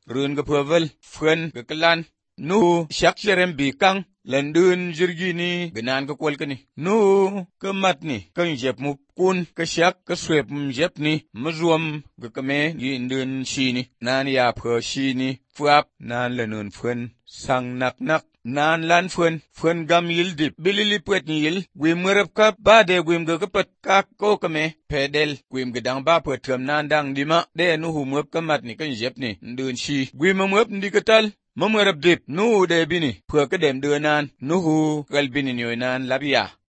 run ga pövel, fön ga kalan, nu shak sherem bi kang, landun jirgi ni ganan ka kwal ka ni. Nu ka mat ni, kan jep mu kun ka shak ka swep jep ni, mazuam ga kame gi indun shi ni, nan ya pö shi ni, fuap nan lanun fön, sang nak. Nan lan fön gam yil dip, bilili pwet ni yil, gwim ngerap kap ba de gwim ga kapat kak ko kame, pedel, gwim gadang ba pwet tram nan dang dima, de nu hu mwep kamat ni kan jep ni, ndun shi, gwim mwep ndi katal, mamwerap dip, nu de bini, pwet ka dem nan, nu hu kalbini nyoy nan labya.